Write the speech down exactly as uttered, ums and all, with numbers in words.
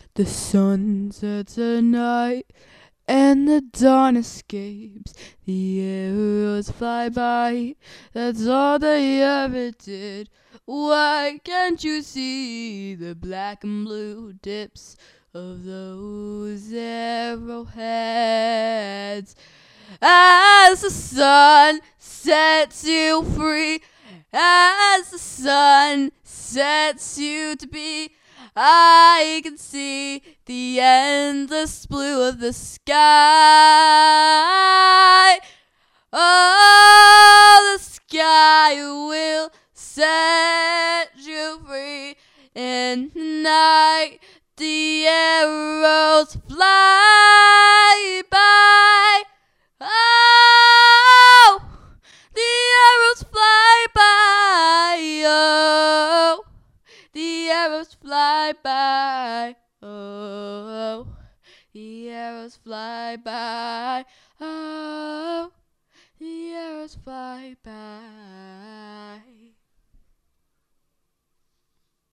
The sun sets at night and the dawn escapes. The arrows fly by, that's all they ever did. Why can't you see the black and blue tips of those arrowheads? As the sun sets you free, as the sun sets you to be, I can see the endless blue of the sky. Oh, the sky will set you free. In the night, the arrows fly by. Oh, the arrows fly by. Oh, the arrows fly by. Oh, the arrows fly by. Oh, the arrows fly by.